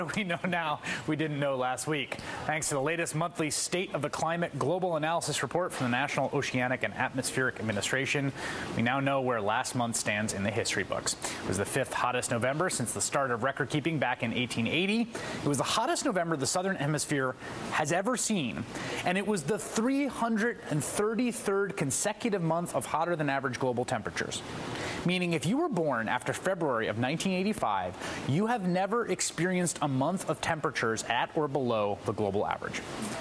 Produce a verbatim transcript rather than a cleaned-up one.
We know now we didn't know last week. Thanks to the latest monthly State of the Climate Global Analysis report from the National Oceanic and Atmospheric Administration, we now know where last month stands in the history books. It was the fifth hottest November since the start of record keeping back in eighteen eighty. It was the hottest November the Southern Hemisphere has ever seen, and it was the three hundred thirty-third consecutive month of hotter than average global temperatures. Meaning if you were born after February of nineteen eighty-five, you have never experienced a month of temperatures at or below the global average.